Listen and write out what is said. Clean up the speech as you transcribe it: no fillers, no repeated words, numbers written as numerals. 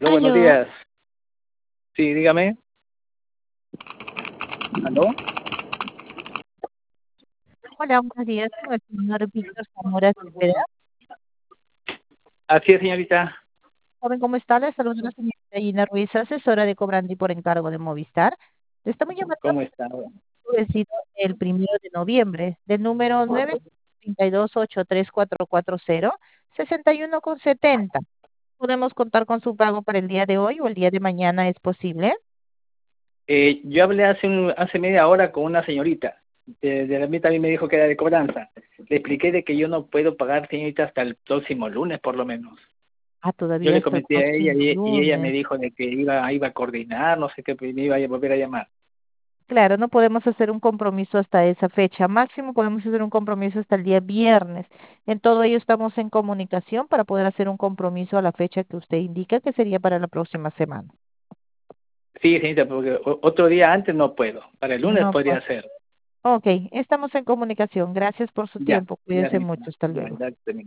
Aló, buenos Aló, días. Sí, dígame. ¿Aló? hola, buenos días, con el señor Víctor Zamora Cepeda. Así es, señorita. Joven, ¿cómo está? Le saluda la señorita Gina Ruiz, asesora de cobrante y por encargo de Movistar. Le estamos llamando ¿Cómo está? vencido el 1 de noviembre, del número 932834440, 61,70. ¿Podemos contar con su pago para el día de hoy o el día de mañana? ¿Es posible? Yo hablé hace media hora con una señorita. De mí también me dijo que era de cobranza. Le expliqué de que yo no puedo pagar, señorita, hasta el próximo lunes, por lo menos. Ah, Yo todavía le hasta el comenté a ella próximo y ella me lunes. dijo de que iba a coordinar, no sé qué, me iba a volver a llamar. Claro, no podemos hacer un compromiso hasta esa fecha. Máximo podemos hacer un compromiso hasta el día viernes. En todo ello estamos en comunicación para poder hacer un compromiso a la fecha que usted indica, que sería para la próxima semana. Sí, señorita, porque otro día antes no puedo. Para el lunes No, pues. podría ser. Ok, estamos en comunicación. Gracias por su Ya, tiempo. ya, Cuídese señorita. mucho. Hasta Ya, luego. ya,